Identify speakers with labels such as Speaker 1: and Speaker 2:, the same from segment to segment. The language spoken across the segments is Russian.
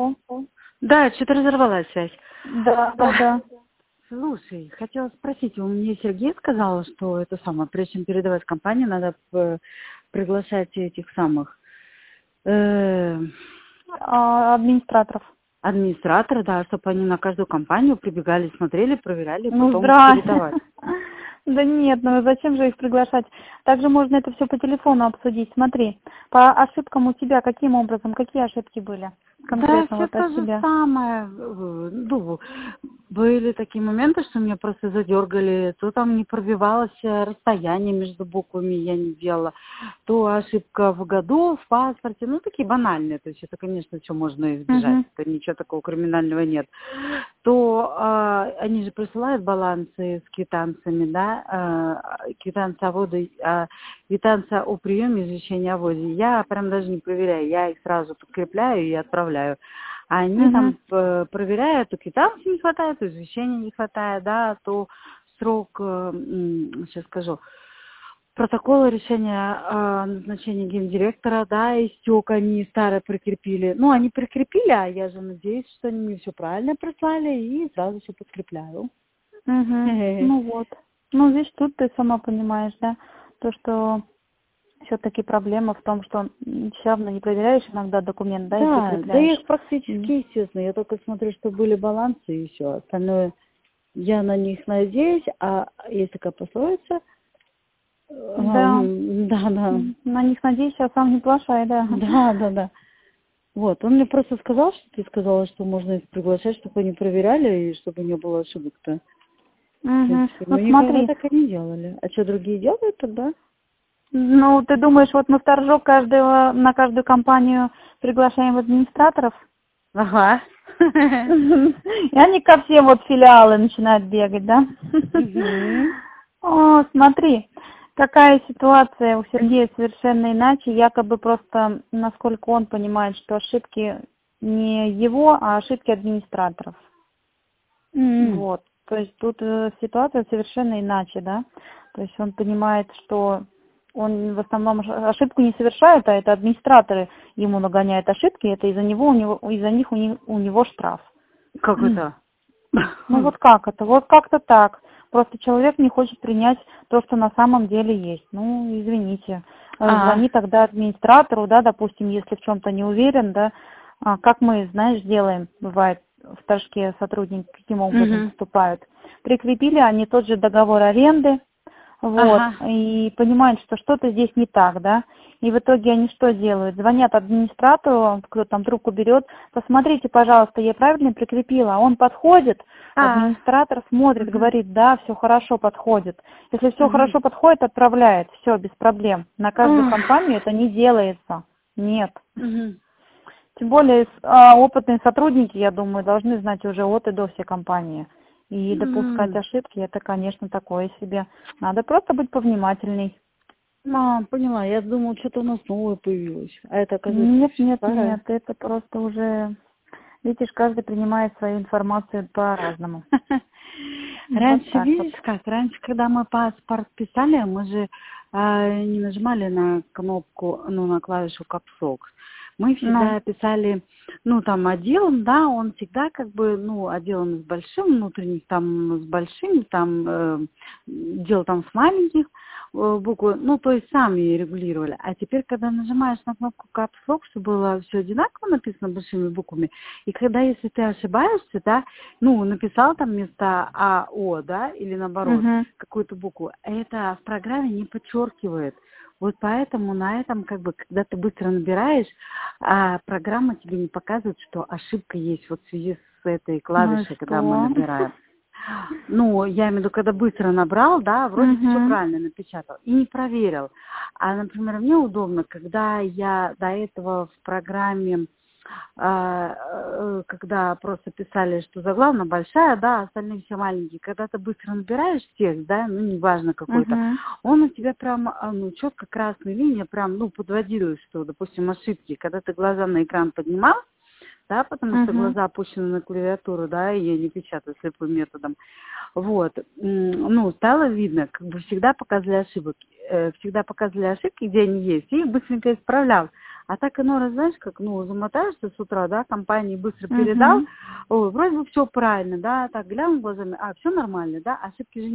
Speaker 1: Алло.
Speaker 2: Да, что-то разорвалась связь.
Speaker 1: Да.
Speaker 2: Слушай, хотела спросить, у меня Сергей сказал, что это самое, прежде чем передавать компанию, надо приглашать этих самых
Speaker 1: Администраторов.
Speaker 2: администраторов, да, чтобы они на каждую компанию прибегали, смотрели, проверяли, и
Speaker 1: Ну,
Speaker 2: потом
Speaker 1: здрасте.
Speaker 2: передавать.
Speaker 1: Да нет, ну зачем же их приглашать? Также можно это все по телефону обсудить. Смотри, по ошибкам у тебя каким образом, какие ошибки были?
Speaker 2: Да,
Speaker 1: Конкретно
Speaker 2: все
Speaker 1: вот
Speaker 2: то
Speaker 1: от
Speaker 2: же
Speaker 1: тебя.
Speaker 2: самое. Ну, были такие моменты, что меня просто задергали, то там не пробивалось расстояние между буквами, я не делала, то ошибка в году, в паспорте, ну, такие банальные, то есть это, конечно, все можно избежать,
Speaker 1: Угу.
Speaker 2: это ничего такого криминального нет. То они же присылают балансы с квитанциями, да, квитанция о вводе, квитанция о приеме извещения о вводе. Я прям даже не проверяю, я их сразу подкрепляю и отправляю. А они
Speaker 1: Угу.
Speaker 2: там проверяют, то квитанции не хватает, то извещения не хватает, да, то срок, сейчас скажу, протоколы решения о назначении гендиректора, да, истек, они старое прикрепили. Ну, они прикрепили, а я же надеюсь, что они мне все правильно прислали и сразу все подкрепляю.
Speaker 1: Угу. Ну вот. Ну, здесь тут ты сама понимаешь, да, то, что все-таки проблема в том, что все равно не проверяешь иногда документ, да, и
Speaker 2: Да, да я
Speaker 1: прикрепляешь.
Speaker 2: их практически, естественно, я только смотрю, что были балансы и все. Остальное я на них надеюсь, а есть такая пословица,
Speaker 1: Да.
Speaker 2: да,
Speaker 1: На них надеюсь, а сам не плашай, да.
Speaker 2: да. Вот, он мне просто сказал, что ты сказала, что можно их приглашать, чтобы они проверяли и чтобы не было ошибок-то. В
Speaker 1: Угу.
Speaker 2: принципе,
Speaker 1: Ну
Speaker 2: мы никогда
Speaker 1: смотри,
Speaker 2: так и не делали. А что, другие делают тогда?
Speaker 1: ну ты думаешь, вот мы в торжок на каждую компанию приглашаем администраторов?
Speaker 2: Ага.
Speaker 1: И они ко всем вот филиалы начинают бегать, да?
Speaker 2: Мгм.
Speaker 1: О, смотри, какая ситуация у Сергея совершенно иначе, якобы просто, насколько он понимает, что ошибки не его, а ошибки администраторов.
Speaker 2: М.
Speaker 1: Вот, то есть тут ситуация совершенно иначе, да? То есть он понимает, что он в основном ошибку не совершает, а это администраторы ему нагоняют ошибки, это из-за него, из-за них у него штраф.
Speaker 2: Как это?
Speaker 1: Ну вот как это? Вот как-то так. Просто человек не хочет принять то, что на самом деле есть. Ну, извините.
Speaker 2: А,
Speaker 1: Звони тогда администратору, да, допустим, если в чем-то не уверен, да. Как мы, знаешь, делаем, бывает, в торжке сотрудники каким образом
Speaker 2: мгм.
Speaker 1: поступают. Прикрепили они тот же договор аренды, вот,
Speaker 2: Ага.
Speaker 1: и понимают, что что-то здесь не так, да, и в итоге они что делают? Звонят администратору, кто там трубку берет, посмотрите, пожалуйста, я правильно прикрепила, а он подходит,
Speaker 2: А,
Speaker 1: администратор смотрит,
Speaker 2: мгм.
Speaker 1: говорит, да, все хорошо подходит. Если все
Speaker 2: Мгм.
Speaker 1: хорошо подходит, отправляет, все, без проблем. На каждую
Speaker 2: Ах,
Speaker 1: компанию это не делается, нет.
Speaker 2: мгм.
Speaker 1: Тем более опытные сотрудники, я думаю, должны знать уже от и до все компании. И допускать
Speaker 2: М.
Speaker 1: ошибки, это, конечно, такое себе. Надо просто быть повнимательней.
Speaker 2: Поняла. Я думала, что-то у нас новое появилось. А это, оказывается,
Speaker 1: Нет,
Speaker 2: всё
Speaker 1: нет, нет,
Speaker 2: старое.
Speaker 1: это просто уже, видишь, каждый принимает свою информацию по-разному. Вот
Speaker 2: Раньше,
Speaker 1: так вот.
Speaker 2: видишь как, раньше, когда мы паспорт писали, мы же не нажимали на кнопку, ну, на клавишу Caps. Мы
Speaker 1: Ну,
Speaker 2: всегда писали, ну, там, отделом, да, он всегда как бы, ну, отделом с большим, внутренних там с большим, там, дел там с маленьких букв, ну, то есть сами регулировали. А теперь, когда нажимаешь на кнопку Caps Lock, чтобы было все одинаково написано большими буквами, и когда, если ты ошибаешься, да, ну, написал там вместо А, О, да, или наоборот,
Speaker 1: угу.
Speaker 2: какую-то букву, это в программе не подчеркивает. Вот поэтому на этом, как бы, когда ты быстро набираешь, программа тебе не показывает, что ошибка есть вот в связи с этой
Speaker 1: Ну и
Speaker 2: клавишей, когда мы
Speaker 1: что?
Speaker 2: набираем. Ну, я имею в виду, когда быстро набрал, да, вроде все
Speaker 1: Угу.
Speaker 2: правильно напечатал и не проверил. А, например, мне удобно, когда я до этого в программе, когда просто писали, что заглавная большая, да, остальные все маленькие, когда ты быстро набираешь текст, да, ну, неважно какой-то,
Speaker 1: Угу.
Speaker 2: он у тебя прям, ну, четко красная линия прям, ну, подводила, что, допустим, ошибки. Когда ты глаза на экран поднимал, да, потому что
Speaker 1: Угу.
Speaker 2: глаза опущены на клавиатуру, да, и я не печатаю слепым методом. Вот, ну, стало видно, как бы всегда показывали ошибки, где они есть, и их быстренько исправлял. А так иной раз, знаешь, как, ну, замотаешься с утра, да, компании быстро передал, ой, вроде бы все правильно, да, так глянул глазами, все нормально, да, ошибки же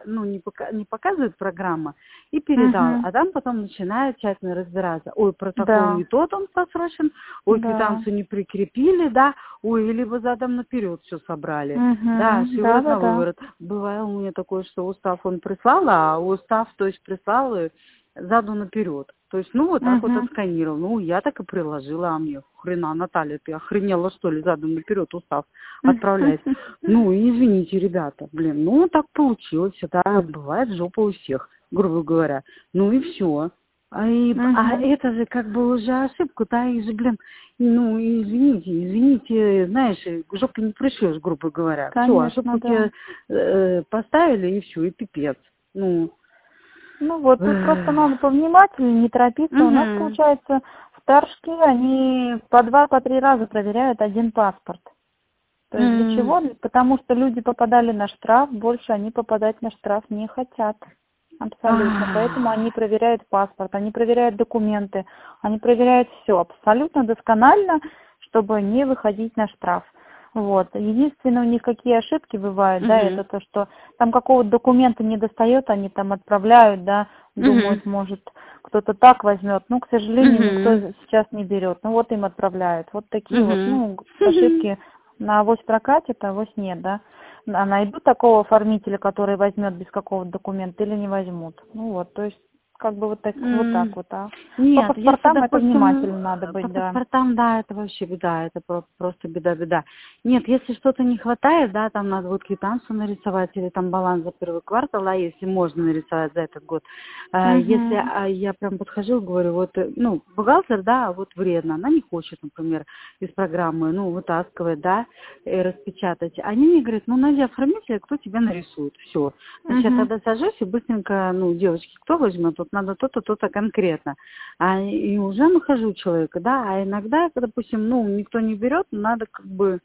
Speaker 2: не показывает программа, и передал, а там потом начинает тщательно разбираться, ой, протокол
Speaker 1: Да,
Speaker 2: не тот он просрочен, ой,
Speaker 1: да.
Speaker 2: квитанцию не прикрепили, да, ой, либо задом наперед все собрали, да,
Speaker 1: Да,
Speaker 2: шиворот
Speaker 1: да,
Speaker 2: на
Speaker 1: да.
Speaker 2: выворот. Бывало у меня такое, что устав он прислал, а устав, то есть прислал заду наперед. То есть, ну, вот так вот отсканировал. Ну, я так и приложила, а мне хрена, Наталья, ты охренела, что ли, задом наперед устав отправлять. Ну, извините, ребята, блин, ну, так получилось, да, бывает жопа у всех, грубо говоря. Ну, и все. А это же как бы уже ошибка, да, и же, блин, ну, извините, знаешь, жопу не пришьешь, грубо говоря. Все,
Speaker 1: Конечно,
Speaker 2: ошибку
Speaker 1: да.
Speaker 2: тебе поставили, и все, и пипец. Ну,
Speaker 1: Ну вот, тут просто надо повнимательнее, не торопиться. У нас,
Speaker 2: угу,
Speaker 1: получается, в Торжке они по 2-3 раза проверяют один паспорт. То есть для чего? Потому что люди попадали на штраф, больше они попадать на штраф не хотят. Абсолютно. Поэтому они проверяют паспорт, они проверяют документы, они проверяют все абсолютно досконально, чтобы не выходить на штраф. Вот. Единственное, у них какие ошибки бывают, да, это то, что там какого-то документа не достает, они там отправляют, да, думают, может, кто-то так возьмет. Ну, к сожалению, никто сейчас не берет. Ну, вот им отправляют. Вот такие вот, ну, ошибки на авось прокатит, а авось нет, да. А найдут такого оформителя, который возьмет без какого-то документа, или не возьмут. Ну вот, то есть как бы вот так вот, а. По
Speaker 2: Нет, если,
Speaker 1: паспортам это
Speaker 2: допустим,
Speaker 1: внимательно надо
Speaker 2: по
Speaker 1: быть, да.
Speaker 2: паспортам, да, это вообще беда, это просто беда. Нет, если что-то не хватает, да, там надо вот квитанцию нарисовать или там баланс за первый квартал, а если можно нарисовать за этот год. Если я прям подхожу и говорю, вот, ну, бухгалтер, да, вот вредно, она не хочет, например, из программы, ну, вытаскивать, да, и распечатать. Они мне говорят, ну, найди оформителя, кто тебя нарисует, все. Значит, я тогда сажусь и быстренько, ну, девочки, кто возьмет, тут надо то-то, то-то конкретно. И уже нахожу человека, да, а иногда, допустим, ну, никто не берет, надо как бы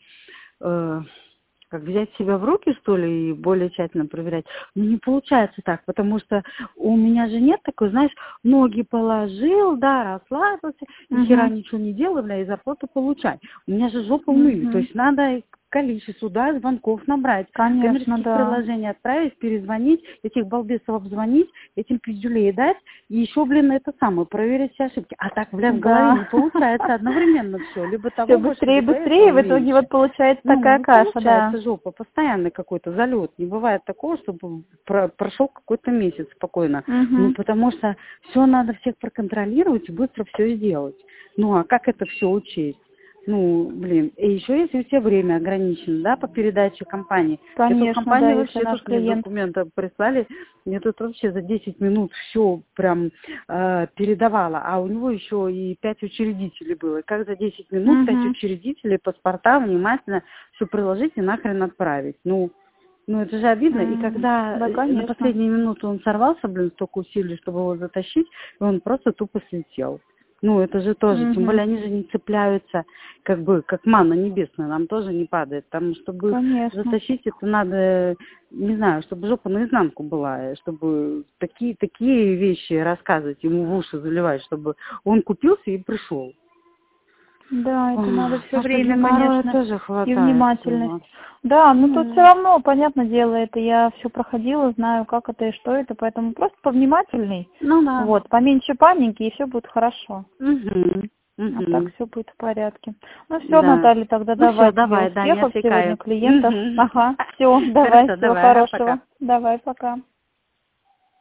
Speaker 2: как взять себя в руки, что ли, и более тщательно проверять. Но не получается так, потому что у меня же нет такой, знаешь, ноги положил, да, расслабился, ни хера ничего не делал, бля, и зарплату получай. У меня же жопа в мыле, то есть надо количество, да, звонков набрать,
Speaker 1: Конечно,
Speaker 2: коммерческих
Speaker 1: да.
Speaker 2: приложений отправить, перезвонить, этих балбесов обзвонить, этим пиздюлей дать, и еще, блин, это самое, проверить все ошибки. А так, бля, в голове не
Speaker 1: Да.
Speaker 2: получается одновременно все, либо
Speaker 1: Все
Speaker 2: того больше,
Speaker 1: быстрее и
Speaker 2: либо этого
Speaker 1: быстрее, в итоге
Speaker 2: меньше.
Speaker 1: вот получается
Speaker 2: Ну,
Speaker 1: такая
Speaker 2: не
Speaker 1: каша, да.
Speaker 2: получается жопа, постоянный какой-то залет. Не бывает такого, чтобы прошел какой-то месяц спокойно. Ну, потому что все надо всех проконтролировать и быстро все сделать. Ну, а как это все учесть? Ну, блин, и еще если у тебя время ограничено, да, по передаче компании. Эту
Speaker 1: Конечно, да,
Speaker 2: компанию
Speaker 1: если
Speaker 2: вообще
Speaker 1: наш
Speaker 2: тут мне
Speaker 1: клиент.
Speaker 2: документы прислали, мне тут вообще за 10 минут все прям передавала, а у него еще и 5 учредителей было. Как за 10 минут 5 учредителей, паспорта внимательно все приложить и нахрен отправить. Ну, это же обидно. И когда
Speaker 1: Да,
Speaker 2: на
Speaker 1: конечно.
Speaker 2: последнюю минуту он сорвался, блин, столько усилий, чтобы его затащить, и он просто тупо слетел. Ну, это же тоже, тем более они же не цепляются, как бы, как манна небесная, нам тоже не падает. Там, чтобы их
Speaker 1: Конечно.
Speaker 2: затащить, это надо, не знаю, чтобы жопа наизнанку была, чтобы такие вещи рассказывать, ему в уши заливать, чтобы он купился и пришел.
Speaker 1: Да, это надо все
Speaker 2: А что
Speaker 1: время,
Speaker 2: геморроя
Speaker 1: конечно,
Speaker 2: тоже
Speaker 1: и
Speaker 2: хватает
Speaker 1: внимательность.
Speaker 2: всего.
Speaker 1: Да, но тут все равно, понятное дело, это я все проходила, знаю, как это и что это, поэтому просто повнимательней,
Speaker 2: Ну да.
Speaker 1: вот, поменьше паники, и все будет хорошо.
Speaker 2: Угу.
Speaker 1: А так все будет в порядке. Ну все,
Speaker 2: Да.
Speaker 1: Наталья, тогда
Speaker 2: Ну все,
Speaker 1: давай тебе
Speaker 2: давай, да, не
Speaker 1: успехов сегодня,
Speaker 2: отвлекаю.
Speaker 1: клиентов. Ага, все, давай,
Speaker 2: Хорошо,
Speaker 1: всего
Speaker 2: давай, ага, пока.
Speaker 1: хорошего. Давай, пока.